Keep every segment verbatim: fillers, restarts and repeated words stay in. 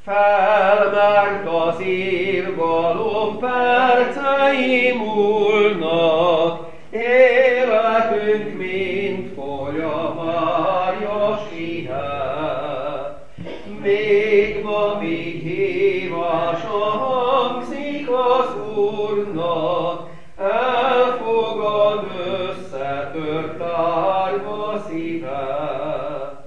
Felment az irgalom percei múlnak, életünk, mint folyamárja sihet. Még ma, míg hívása hangzik az Úrnak, elfogad összetört árva szíve.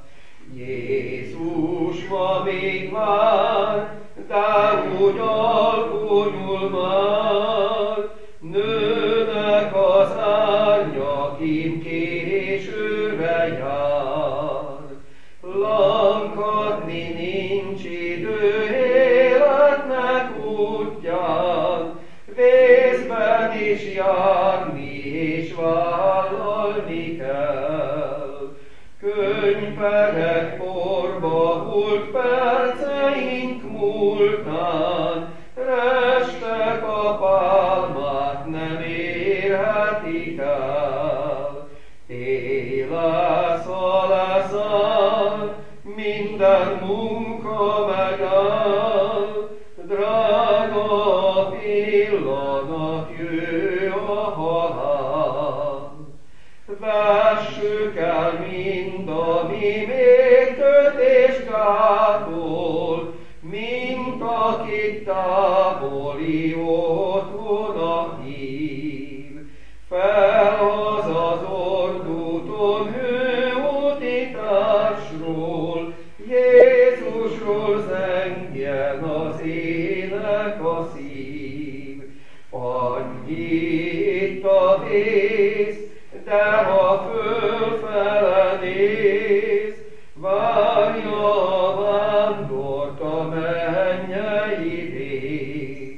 Jézus ma még vár, de úgy alkonyul már, nőnek az árnyakim, későre jár. Lankadni nincs idő életnek útján, vészben is járni és vállalni kell. Könyvperek porba hult perceink múltán, restek a pálmát nem érhetik el. Éles a leszáll, minden munka megáll, drága pillanat jő a halál. Vessük el mind, ami még köt és gátol, mint akit távoli otthona hív. Felhoz az ordúton hőúti társról, Jézusról zengjen az ének a szív. Annyi itt a vész, de ha fölfele néz, várja a vándort a mennyei rész.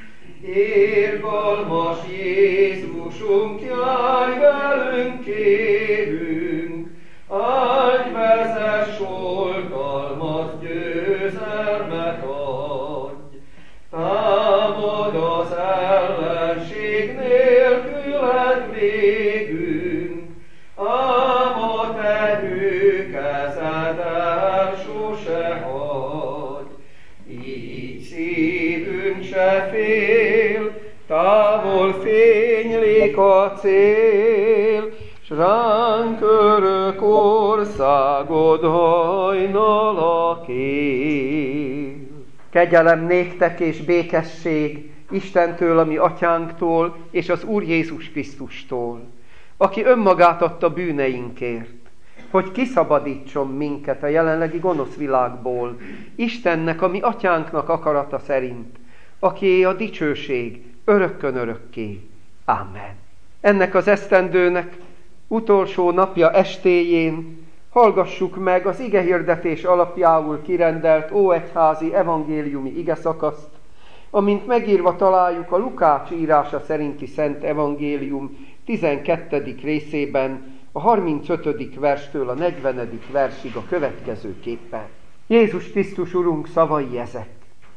Irgalmas Jézusunk, járj velünk, kérünk, áldj, vezess, oltalmaz, győzelmet adj. Támad az ellenség nélküled végünk, ám a te hű kezeddel sose hagy. Így szívünk se fél, távol fénylik a cél, s ránk örök országod hajnala kél. Kegyelem néktek és békesség Istentől, a mi atyánktól, és az Úr Jézus Krisztustól, aki önmagát adta bűneinkért, hogy kiszabadítson minket a jelenlegi gonosz világból, Istennek, a mi atyánknak akarata szerint, akié a dicsőség örökkön örökké. Amen. Ennek az esztendőnek utolsó napja estéjén hallgassuk meg az igehirdetés alapjául kirendelt óegyházi evangéliumi igeszakaszt, amint megírva találjuk a Lukács írása szerinti Szent Evangélium tizenkettedik részében, a harmincötödik verstől a negyvenedik versig a következőképpen. Jézus Krisztus Urunk szavai ezek.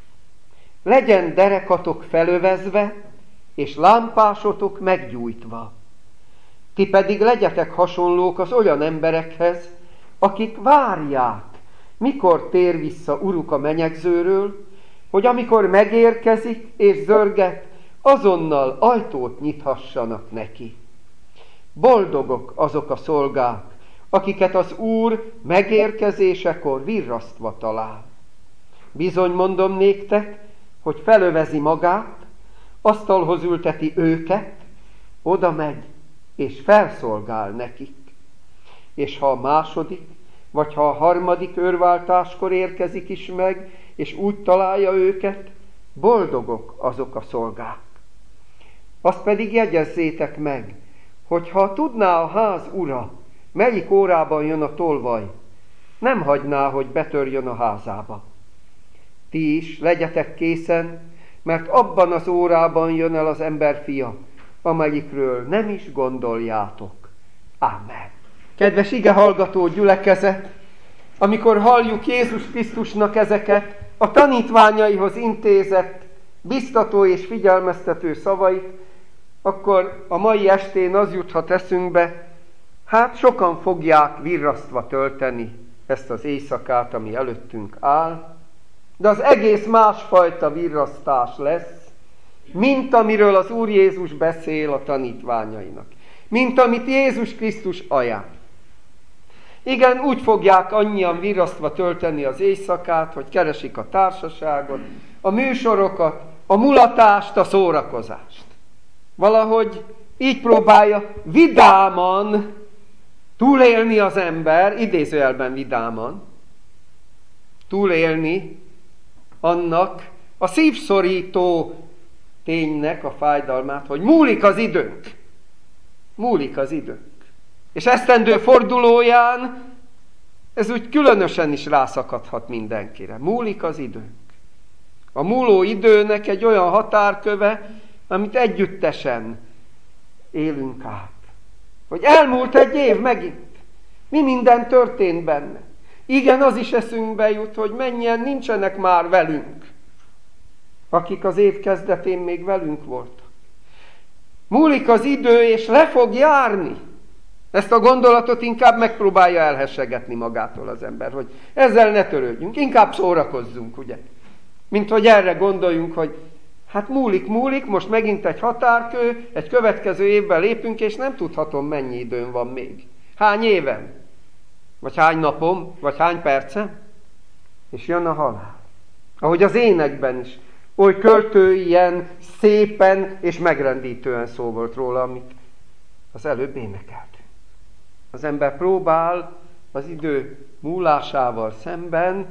Legyen derekatok felövezve, és lámpásotok meggyújtva. Ti pedig legyetek hasonlók az olyan emberekhez, akik várják, mikor tér vissza Uruk a menyegzőről, hogy amikor megérkezik és zörget, azonnal ajtót nyithassanak neki. Boldogok azok a szolgák, akiket az Úr megérkezésekor virrasztva talál. Bizony mondom néktek, hogy felövezi magát, asztalhoz ülteti őket, oda megy, és felszolgál nekik. És ha a második, vagy ha a harmadik őrváltáskor érkezik is meg, és úgy találja őket, boldogok azok a szolgák. Azt pedig jegyezzétek meg, hogy ha tudná a ház ura, melyik órában jön a tolvaj, nem hagyná, hogy betörjön a házába. Ti is legyetek készen, mert abban az órában jön el az emberfia, amelyikről nem is gondoljátok. Amen. Kedves igehallgató gyülekezet, amikor halljuk Jézus Krisztusnak ezeket a tanítványaihoz intézett, biztató és figyelmeztető szavait, akkor a mai estén az juthat eszünkbe, hát sokan fogják virrasztva tölteni ezt az éjszakát, ami előttünk áll, De az egész másfajta virrasztás lesz, mint amiről az Úr Jézus beszél a tanítványainak. Mint amit Jézus Krisztus ajánl. Igen, úgy fogják annyian virrasztva tölteni az éjszakát, hogy keresik a társaságot, a műsorokat, a mulatást, a szórakozást. Valahogy így próbálja vidáman túlélni az ember, idézőjelben vidáman, túlélni annak a szívszorító ténynek a fájdalmát, hogy múlik az időnk. Múlik az időnk. És esztendő fordulóján ez úgy különösen is rászakadhat mindenkire. Múlik az időnk. A múló időnek egy olyan határköve, amit együttesen élünk át. Hogy elmúlt egy év megint. Mi minden történt benne. Igen, az is eszünkbe jut, hogy mennyien nincsenek már velünk, akik az év kezdetén még velünk voltak. Múlik az idő, és le fog járni. Ezt a gondolatot inkább megpróbálja elhessegetni magától az ember, hogy ezzel ne törődjünk, inkább szórakozzunk, ugye? Mint hogy erre gondoljunk, hogy hát múlik, múlik, most megint egy határkő, egy következő évben lépünk, és nem tudhatom, mennyi időm van még. Hány évem? Vagy hány napom? Vagy hány percem? És jön a halál. Ahogy az énekben is. Oly költő ilyen szépen és megrendítően szó volt róla, amit az előbb énekeltünk. Az ember próbál az idő múlásával szemben,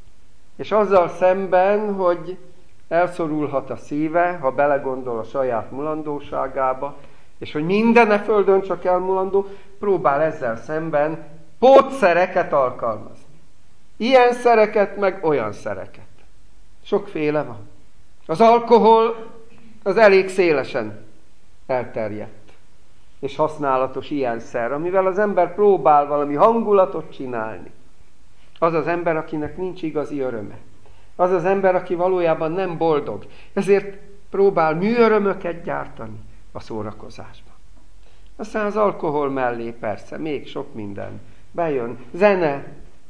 és azzal szemben, hogy elszorulhat a szíve, ha belegondol a saját mulandóságába, és hogy minden e földön csak elmulandó, próbál ezzel szemben pótszereket alkalmazni. Ilyen szereket, meg olyan szereket. Sokféle van. Az alkohol az elég szélesen elterjedt és használatos ilyen szer, amivel az ember próbál valami hangulatot csinálni. Az az ember, akinek nincs igazi öröme. Az az ember, aki valójában nem boldog. Ezért próbál műörömöket gyártani a szórakozásban. Aztán az alkohol mellé persze még sok minden bejön. Zene,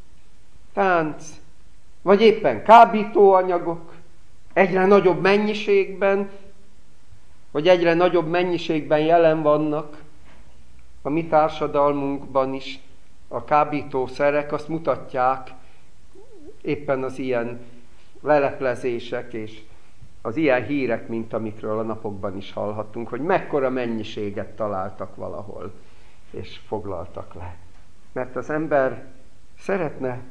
tánc, vagy éppen kábítóanyagok, egyre nagyobb mennyiségben, vagy egyre nagyobb mennyiségben jelen vannak a mi társadalmunkban is a kábítószerek, azt mutatják éppen az ilyen leleplezések és az ilyen hírek, mint amikről a napokban is hallhattunk, hogy mekkora mennyiséget találtak valahol, és foglaltak le. Mert az ember szeretne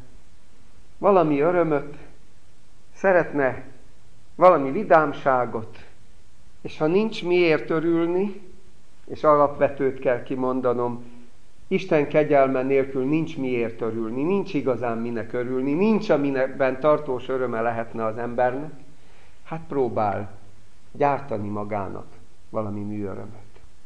valami örömöt, szeretne valami vidámságot, és ha nincs miért örülni, és alapvetőt kell kimondanom, Isten kegyelme nélkül nincs miért örülni, nincs igazán minek örülni, nincs aminekben tartós öröme lehetne az embernek, hát próbál gyártani magának valami műörömöt.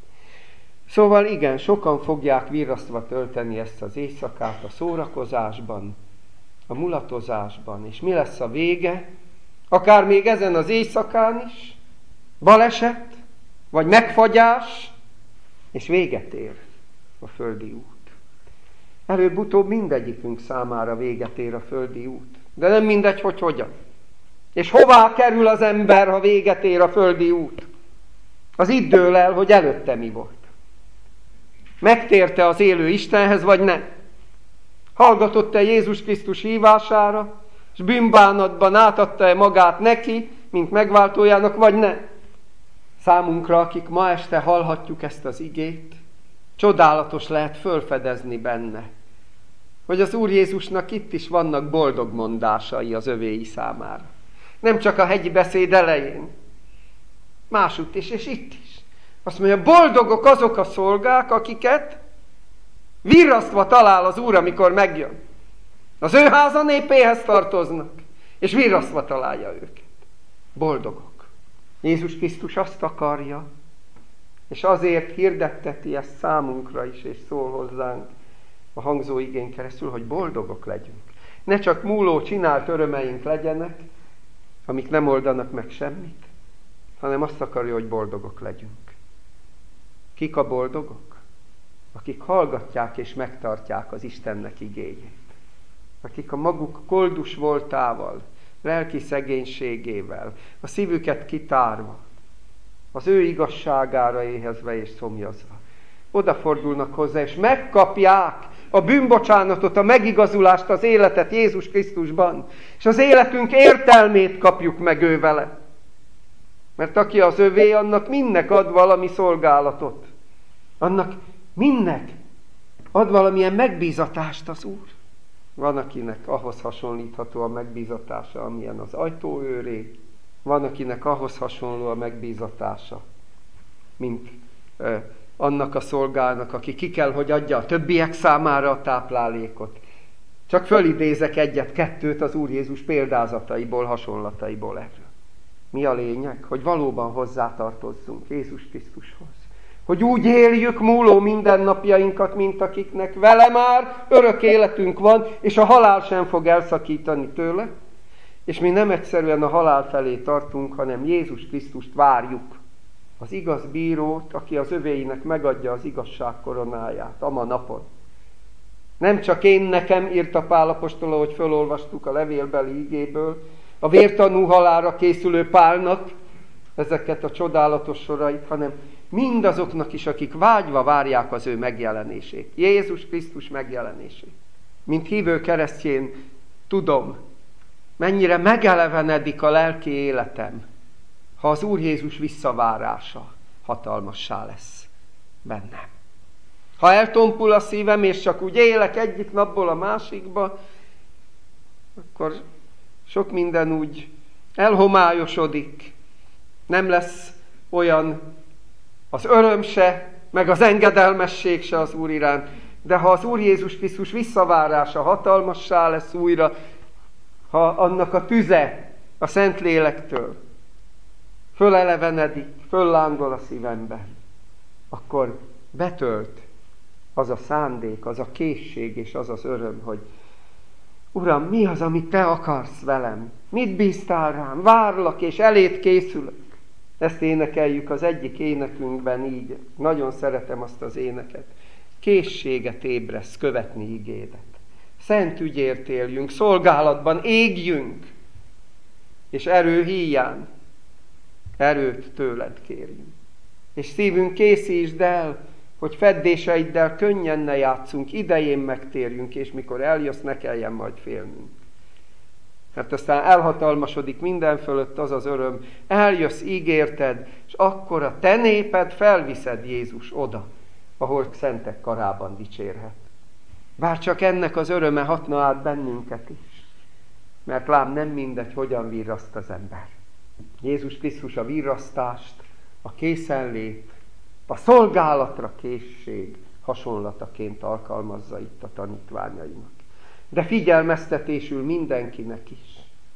Szóval igen, sokan fogják virrasztva tölteni ezt az éjszakát a szórakozásban, a mulatozásban, és mi lesz a vége? Akár még ezen az éjszakán is, baleset, vagy megfagyás, és véget ér a földi út. Előbb-utóbb mindegyikünk számára véget ér a földi út. De nem mindegy, hogy hogyan. És hová kerül az ember, ha véget ér a földi út? Az itt dől el, hogy előtte mi volt. Megtérte az élő Istenhez, vagy nem? Hallgatott-e Jézus Krisztus hívására, és bűnbánatban átadta-e magát neki, mint megváltójának, vagy nem? Számunkra, akik ma este hallhatjuk ezt az igét, csodálatos lehet fölfedezni benne, hogy az Úr Jézusnak itt is vannak boldog mondásai az övéi számára. Nem csak a hegyi beszéd elején, másutt is, és itt is. Azt mondja, boldogok azok a szolgák, akiket virrasztva talál az Úr, amikor megjön. Az ő háza népéhez tartoznak, és virrasztva találja őket. Boldogok. Jézus Krisztus azt akarja, és azért hirdetteti ezt számunkra is, és szól hozzánk a hangzó igén keresztül, hogy boldogok legyünk. Ne csak múló, csinált örömeink legyenek, amik nem oldanak meg semmit, hanem azt akarja, hogy boldogok legyünk. Kik a boldogok? Akik hallgatják és megtartják az Istennek igéjét. Akik a maguk koldus voltával, lelki szegénységével, a szívüket kitárva, az ő igazságára éhezve és szomjazva. Odafordulnak hozzá, és megkapják a bűnbocsánatot, a megigazulást, az életet Jézus Krisztusban. És az életünk értelmét kapjuk meg ő vele. Mert aki az övé, annak mindnek ad valami szolgálatot. Annak mindnek ad valamilyen megbízatást az Úr. Van, akinek ahhoz hasonlítható a megbízatása, amilyen az ajtóőré. Van, akinek ahhoz hasonló a megbízatása, mint ö, annak a szolgának, aki ki kell, hogy adja a többiek számára a táplálékot. Csak fölidézek egyet-kettőt az Úr Jézus példázataiból, hasonlataiból erről. Mi a lényeg? Hogy valóban hozzátartozzunk Jézus Krisztushoz. Hogy úgy éljük múló mindennapjainkat, mint akiknek vele már örök életünk van, és a halál sem fog elszakítani tőle. És mi nem egyszerűen a halál felé tartunk, hanem Jézus Krisztust várjuk. Az igaz bírót, aki az övéinek megadja az igazság koronáját, ama napon. Nem csak én nekem, írta Pál apostol, ahogy fölolvastuk a levélbeli igéből, a vértanú halálra készülő Pálnak ezeket a csodálatos sorait, hanem mindazoknak is, akik vágyva várják az ő megjelenését. Jézus Krisztus megjelenését. Mint hívő keresztjén tudom, mennyire megelevenedik a lelki életem, ha az Úr Jézus visszavárása hatalmassá lesz bennem. Ha eltompul a szívem, és csak úgy élek egyik napból a másikba, akkor sok minden úgy elhomályosodik. Nem lesz olyan az öröm se, meg az engedelmesség se az Úr iránt. De ha az Úr Jézus Krisztus visszavárása hatalmassá lesz újra, ha annak a tüze a Szentlélektől fölelevenedik, föllángol a szívemben, akkor betölt az a szándék, az a készség és az az öröm, hogy Uram, mi az, amit Te akarsz velem? Mit bíztál rám? Várlak és eléd készülök. Ezt énekeljük az egyik énekünkben így. Nagyon szeretem azt az éneket. Készséget ébresz követni igédet. Szent ügyért éljünk, szolgálatban égjünk, és erő híján erőt tőled kérjünk. És szívünk készítsd el, hogy feddéseiddel könnyen ne játszunk, idején megtérjünk, és mikor eljössz, ne kelljen majd félnünk. Mert aztán elhatalmasodik minden fölött az az öröm, eljössz, ígérted, és akkor a te néped felviszed Jézus oda, ahol szentek karában dicsérhet. Bár csak ennek az öröme hatna át bennünket is. Mert lám nem mindegy, hogyan virraszt az ember. Jézus Krisztus a virrasztást, a készenlét, a szolgálatra készség hasonlataként alkalmazza itt a tanítványainak. De figyelmeztetésül mindenkinek is.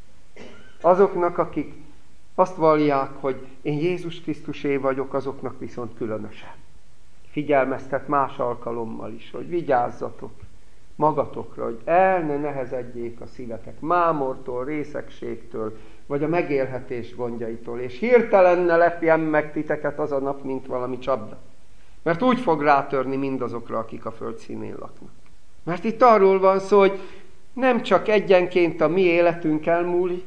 Azoknak, akik azt vallják, hogy én Jézus Krisztusé vagyok, azoknak viszont különösen. Figyelmeztet más alkalommal is, hogy vigyázzatok magatokra, hogy el ne nehezedjék a szívetek mámortól, részegségtől, vagy a megélhetés gondjaitól, és hirtelen ne lepjen meg titeket az a nap, mint valami csapda. Mert úgy fog rátörni mindazokra, akik a föld színén laknak. Mert itt arról van szó, hogy nem csak egyenként a mi életünk elmúlik,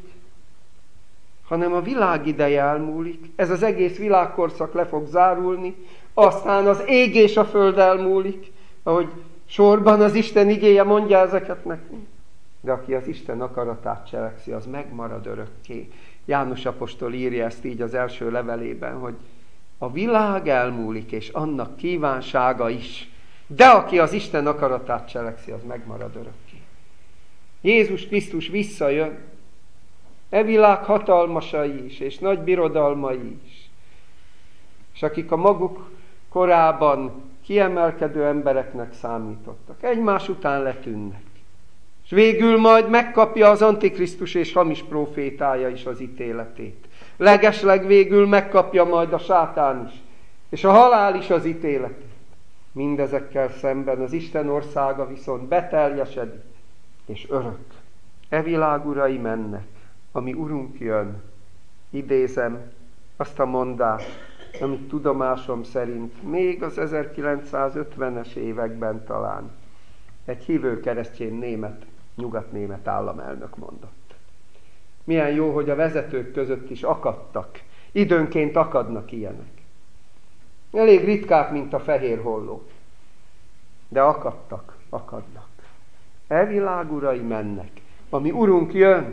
hanem a világ ideje elmúlik. Ez az egész világkorszak le fog zárulni, aztán az ég és a föld elmúlik, ahogy sorban az Isten igéje mondja ezeket nekünk. De aki az Isten akaratát cselekszi, az megmarad örökké. János apostol írja ezt így az első levelében, hogy a világ elmúlik, és annak kívánsága is. De aki az Isten akaratát cselekszi, az megmarad örökké. Jézus Krisztus visszajön, e világ hatalmasai is, és nagy birodalmai is. És akik a maguk korában kiemelkedő embereknek számítottak, egymás után letűnnek. És végül majd megkapja az Antikrisztus és hamis prófétája is az ítéletét. Legesleg végül megkapja majd a sátán is, és a halál is az ítéletét. Mindezekkel szemben az Isten országa viszont beteljesedik, és örök. E világ urai mennek, ami Urunk jön. Idézem azt a mondást, amit tudomásom szerint még az ezerkilencszázötvenes években talán egy hívő keresztény német, nyugatnémet államelnök mondott. Milyen jó, hogy a vezetők között is akadtak. Időnként akadnak ilyenek. Elég ritkák, mint a fehér holló. De akadtak, akadnak. E világ urai mennek. Ami Urunk jön.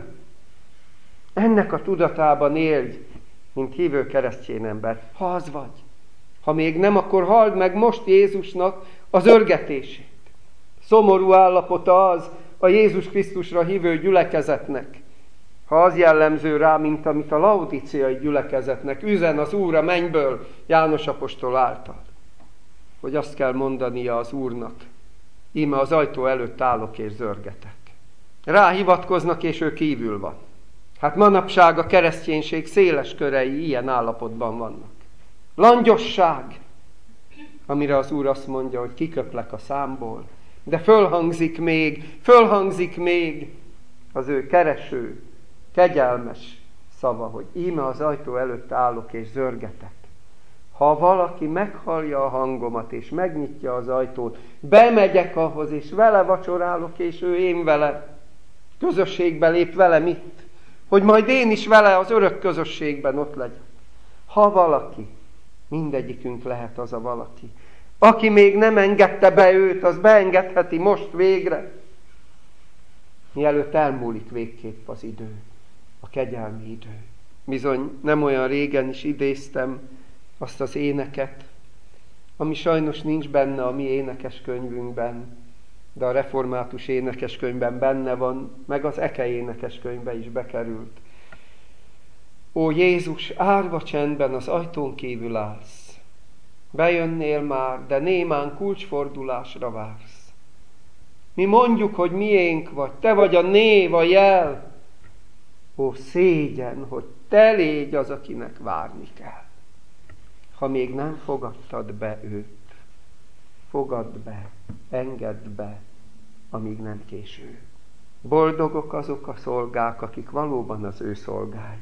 Ennek a tudatában élj, mint hívő keresztény ember, ha az vagy. Ha még nem, akkor halld meg most Jézusnak az örgetését. Szomorú állapota az a Jézus Krisztusra hívő gyülekezetnek, ha az jellemző rá, mint amit a laodíceai gyülekezetnek üzen az Úr a mennyből János apostol által, hogy azt kell mondania az Úrnak, íme az ajtó előtt állok és zörgetek. Rá hivatkoznak, és ő kívül van. Hát manapság a kereszténység széles körei ilyen állapotban vannak. Langyosság, amire az Úr azt mondja, hogy kiköplek a számból, de fölhangzik még, fölhangzik még az ő kereső, kegyelmes szava, hogy íme az ajtó előtt állok és zörgetek. Ha valaki meghallja a hangomat és megnyitja az ajtót, bemegyek ahhoz és vele vacsorálok, és ő én vele. Közösségbe lép velem itt, hogy majd én is vele az örök közösségben ott legyek. Ha valaki, mindegyikünk lehet az a valaki, aki még nem engedte be őt, az beengedheti most végre, mielőtt elmúlik végképp az idő, a kegyelmi idő. Bizony nem olyan régen is idéztem azt az éneket, ami sajnos nincs benne a mi énekeskönyvünkben, de a református énekeskönyvben benne van, meg az Eke énekeskönyvbe is bekerült. Ó Jézus, árva csendben az ajtón kívül állsz. Bejönnél már, de némán kulcsfordulásra vársz. Mi mondjuk, hogy miénk vagy, te vagy a név, a jel. Ó szégyen, hogy te légy az, akinek várni kell. Ha még nem fogadtad be őt, fogadd be, engedd be, amíg nem késő. Boldogok azok a szolgák, akik valóban az ő szolgái,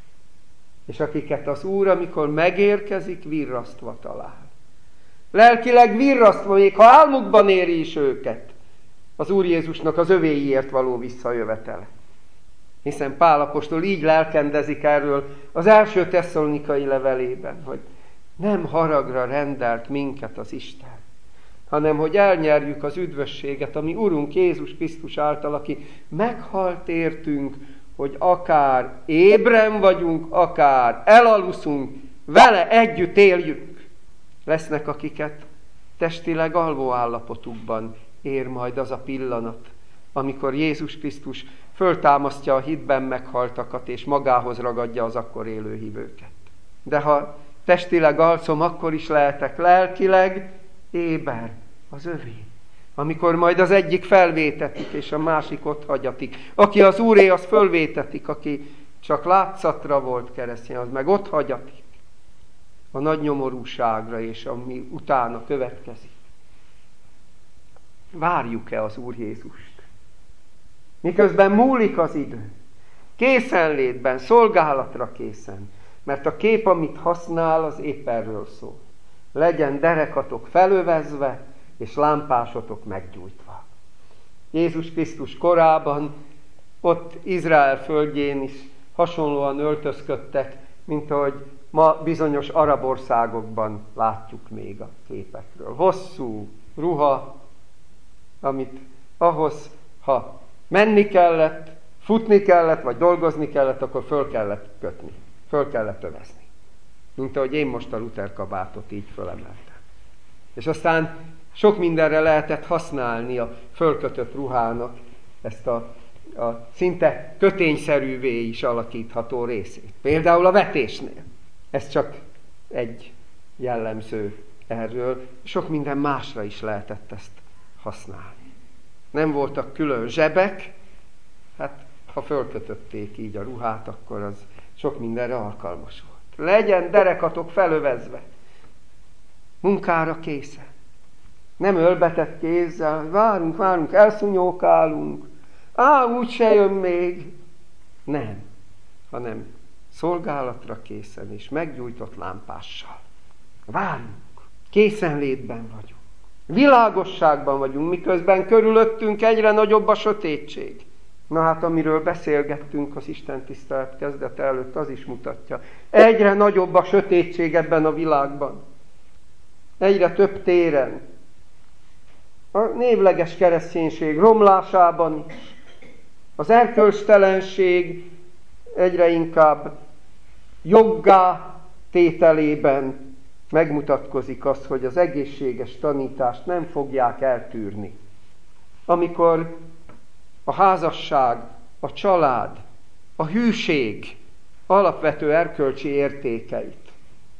és akiket az Úr, amikor megérkezik, virrasztva talál. Lelkileg virrasztva, még ha álmukban éri is őket, az Úr Jézusnak az övéiért való visszajövetele. Hiszen Pál apostol így lelkendezik erről az első tesszalonikai levelében, hogy nem haragra rendelt minket az Isten, hanem hogy elnyerjük az üdvösséget, ami Urunk Jézus Krisztus által, aki meghalt értünk, hogy akár ébren vagyunk, akár elaluszunk, vele együtt éljünk. Lesznek, akiket testileg alvó állapotukban ér majd az a pillanat, amikor Jézus Krisztus föltámasztja a hitben meghaltakat, és magához ragadja az akkor élő hívőket. De ha testileg alszom, akkor is lehetek lelkileg éber, az övé. Amikor majd az egyik felvétetik, és a másik ott hagyatik. Aki az Úré, az fölvétetik, aki csak látszatra volt keresztény, az meg ott hagyatik. A nagy nyomorúságra, és ami utána következik. Várjuk-e az Úr Jézust? Miközben múlik az idő. Készenlétben, szolgálatra készen. Mert a kép, amit használ, az épp erről szól. Legyen derekatok felövezve, és lámpásotok meggyújtva. Jézus Krisztus korában, ott Izrael földjén is hasonlóan öltözködtek, mint ahogy ma bizonyos arab országokban látjuk még a képekről. Hosszú ruha, amit ahhoz, ha menni kellett, futni kellett, vagy dolgozni kellett, akkor föl kellett kötni, föl kellett övezni. Mint ahogy én most a Luther kabátot így fölemeltem. És aztán sok mindenre lehetett használni a fölkötött ruhának ezt a, a szinte kötényszerűvé is alakítható részét. Például a vetésnél. Ez csak egy jellemző erről. Sok minden másra is lehetett ezt használni. Nem voltak külön zsebek, hát ha fölkötötték így a ruhát, akkor az sok mindenre alkalmas volt. Legyen derekatok felövezve, munkára készen. Nem ölbetett kézzel, várunk, várunk, elszúnyókálunk, á, úgy se jön még. Nem, hanem szolgálatra készen és meggyújtott lámpással. Várunk, készenlétben vagyunk. Világosságban vagyunk, miközben körülöttünk egyre nagyobb a sötétség. Na hát, amiről beszélgettünk az Isten tisztelet kezdete előtt, az is mutatja. Egyre nagyobb a sötétség ebben a világban. Egyre több téren. A névleges kereszténység romlásában is. Az erkölcstelenség egyre inkább joggá tételében megmutatkozik az, hogy az egészséges tanítást nem fogják eltűrni. Amikor a házasság, a család, a hűség alapvető erkölcsi értékeit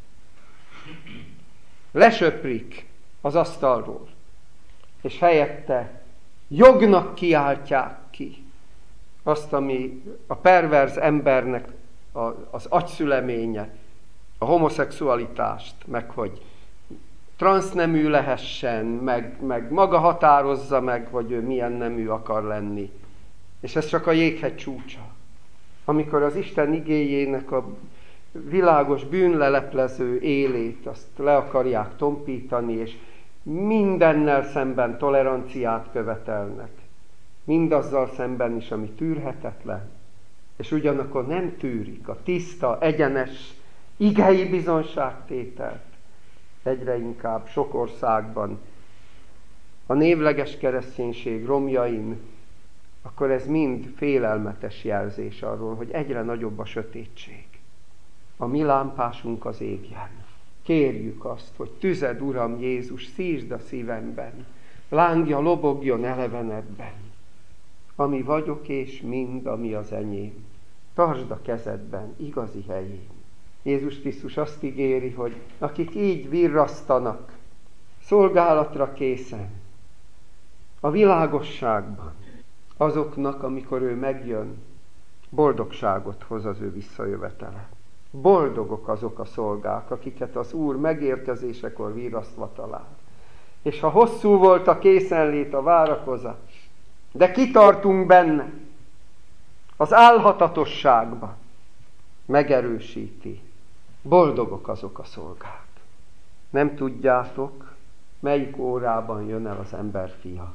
lesöprik az asztalról, és helyette jognak kiáltják ki azt, ami a perverz embernek az agyszüleménye, a homoszexualitást, meg hogy transznemű lehessen, meg, meg maga határozza meg, hogy ő milyen nemű akar lenni. És ez csak a jéghegy csúcsa. Amikor az Isten igéjének a világos bűnleleplező élét, azt le akarják tompítani, és mindennel szemben toleranciát követelnek. Mindazzal szemben is, ami tűrhetetlen. És ugyanakkor nem tűrik a tiszta, egyenes, igei bizonságtételt. Egyre inkább sok országban a névleges kereszténység romjain, akkor ez mind félelmetes jelzés arról, hogy egyre nagyobb a sötétség. A mi lámpásunk az égjen. Kérjük azt, hogy tüzed, Uram Jézus, szítsd a szívemben, lángja lobogjon elevenedben. Ami vagyok és mind, ami az enyém. Tartsd a kezedben, igazi helyén. Jézus Krisztus azt ígéri, hogy akik így virrasztanak, szolgálatra készen, a világosságban, azoknak, amikor ő megjön, boldogságot hoz az ő visszajövetele. Boldogok azok a szolgák, akiket az Úr megérkezésekor virrasztva talál. És ha hosszú volt a készenlét, a várakozás, de kitartunk benne, az álhatatosságban, megerősíti. Boldogok azok a szolgák. Nem tudjátok, melyik órában jön el az ember fia.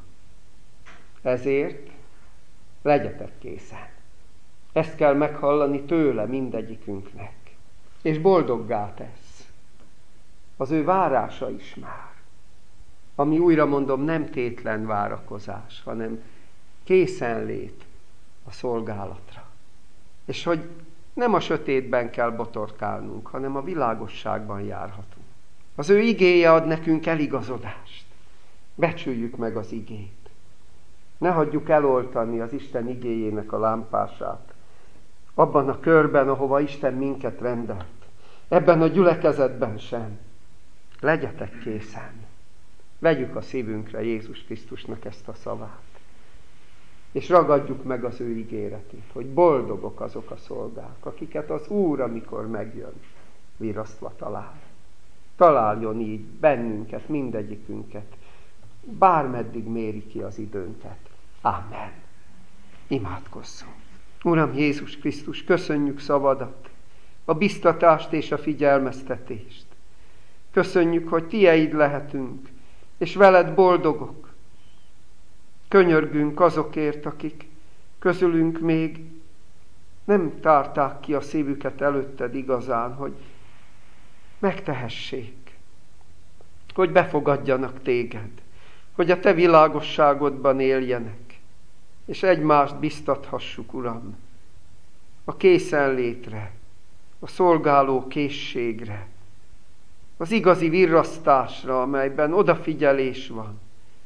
Ezért legyetek készen. Ezt kell meghallani tőle mindegyikünknek. És boldoggá tesz. Az ő várása is már. Ami újra mondom, nem tétlen várakozás, hanem készenlét a szolgálatra. És hogy nem a sötétben kell botorkálnunk, hanem a világosságban járhatunk. Az ő igéje ad nekünk eligazodást. Becsüljük meg az igét. Ne hagyjuk eloltani az Isten igéjének a lámpását. Abban a körben, ahova Isten minket rendelt. Ebben a gyülekezetben sem. Legyetek készen. Vegyük a szívünkre Jézus Krisztusnak ezt a szavát. És ragadjuk meg az ő ígéretét, hogy boldogok azok a szolgák, akiket az Úr, amikor megjön, virrasztva talál. Találjon így bennünket, mindegyikünket, bármeddig méri ki az időnket. Ámen. Imádkozzunk. Uram Jézus Krisztus, köszönjük szavadat, a biztatást és a figyelmeztetést. Köszönjük, hogy tieid lehetünk, és veled boldogok. Könyörgünk azokért, akik közülünk még nem tárták ki a szívüket előtted igazán, hogy megtehessék, hogy befogadjanak téged, hogy a te világosságodban éljenek, és egymást biztathassuk, Uram, a készenlétre, a szolgáló készségre, az igazi virrasztásra, amelyben odafigyelés van.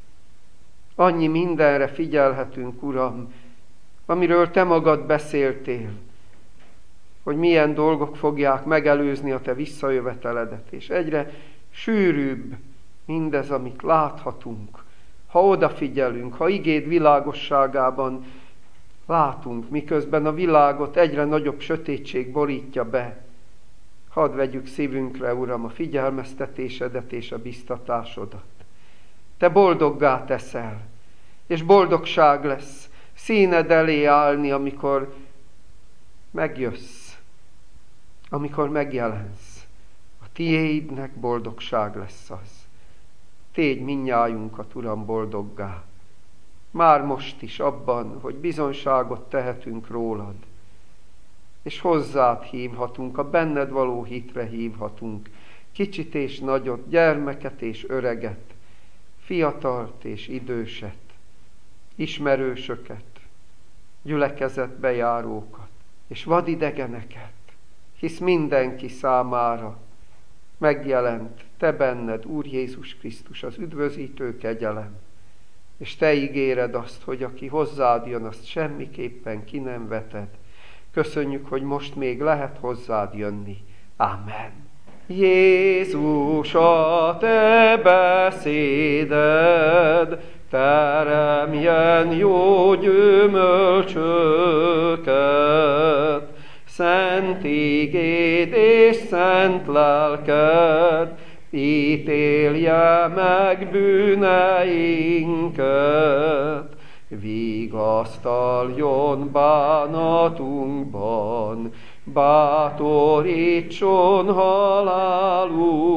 Annyi mindenre figyelhetünk, Uram, amiről te magad beszéltél, hogy milyen dolgok fogják megelőzni a te visszajöveteledet, és egyre sűrűbb mindez, amit láthatunk, ha odafigyelünk, ha igéd világosságában látunk, miközben a világot egyre nagyobb sötétség borítja be. Hadd vegyük szívünkre, Uram, a figyelmeztetésedet és a biztatásodat. Te boldoggá teszel, és boldogság lesz színed elé állni, amikor megjössz, amikor megjelensz. A tiédnek boldogság lesz az. Tégy mindnyájunkat, Uram, boldoggá. már most is abban, hogy bizonságot tehetünk rólad, és hozzád hívhatunk, a benned való hitre hívhatunk, kicsit és nagyot, gyermeket és öreget, fiatalt és időset, ismerősöket, gyülekezetbe járókat, és vadidegeneket, hisz mindenki számára megjelent te benned, Úr Jézus Krisztus, az üdvözítő kegyelem, és te ígéred azt, hogy aki hozzád jön, azt semmiképpen ki nem veted. Köszönjük, hogy most még lehet hozzád jönni. Amen. Jézus, a te beszéded teremjen jó gyümölcsöket, szent igéd és szent lelked ítélje meg bűneinket, vigasztaljon bánatunkban, bátorítson halálunk.